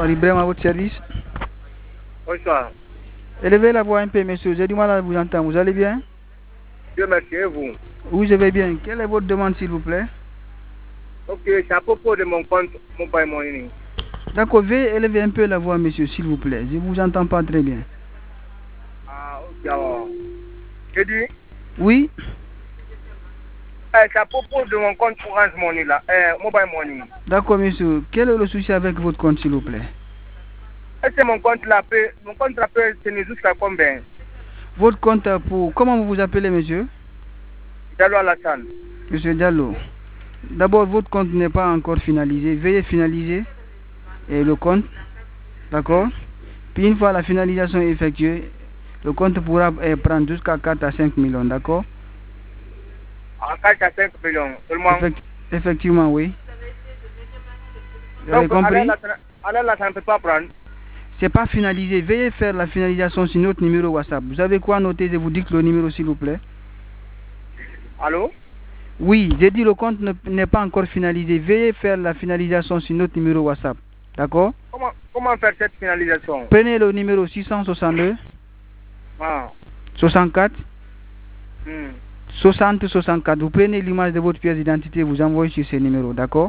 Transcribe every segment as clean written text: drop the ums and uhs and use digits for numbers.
Bonsoir, Ibrahim à votre service. Bonsoir. Élevez la voix un peu, monsieur. J'ai du mal à vous entendre. Vous allez bien? Dieu merci, et vous? Oui, je vais bien. Quelle est votre demande, s'il vous plaît? Ok, c'est à propos de mon compte Mobile Money. D'accord, veuillez élever un peu la voix, monsieur, s'il vous plaît. Je ne vous entends pas très bien. Ah, ok, alors. Je dis, Oui? c'est à propos de mon compte Orange Money, là, Mobile Money. D'accord, monsieur. Quel est le souci avec votre compte, s'il vous plaît? Est-ce que mon compte là peut tenir jusqu'à combien? Votre compte pour... Comment vous vous appelez, monsieur? Diallo Alassane. Monsieur Diallo. D'abord, votre compte n'est pas encore finalisé. Veuillez finaliser le compte. D'accord? Puis une fois la finalisation effectuée, le compte pourra prendre jusqu'à 4 à 5 millions. D'accord? À 4 à 5 millions seulement. Effectivement, oui. Vous avez Donc, compris? alors là, ça ne peut pas prendre. C'est pas finalisé. Veuillez faire la finalisation sur notre numéro WhatsApp. Vous avez quoi noter? Je vous dis le numéro, s'il vous plaît. Allô? Oui, j'ai dit le compte n'est pas encore finalisé. Veuillez faire la finalisation sur notre numéro WhatsApp. D'accord? Comment faire cette finalisation? Prenez le numéro 662 64 60 64. Vous prenez l'image de votre pièce d'identité, vous envoyez sur ce numéro. D'accord?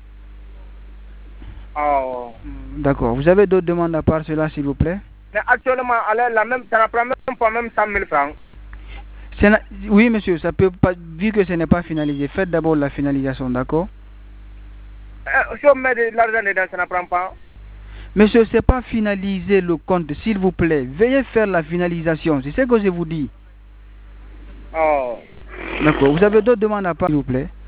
Oh. D'accord. Vous avez d'autres demandes à part cela, s'il vous plaît? Mais actuellement, ça ne prend même pas 100 000 francs. Oui, monsieur, ça peut pas, vu que ce n'est pas finalisé, faites d'abord la finalisation, d'accord? Si on met de l'argent dedans, ça ne prend pas. Monsieur, ce n'est pas finalisé le compte, s'il vous plaît. Veuillez faire la finalisation, c'est ce que je vous dis. Oh. D'accord. Vous avez d'autres demandes à part, s'il vous plaît?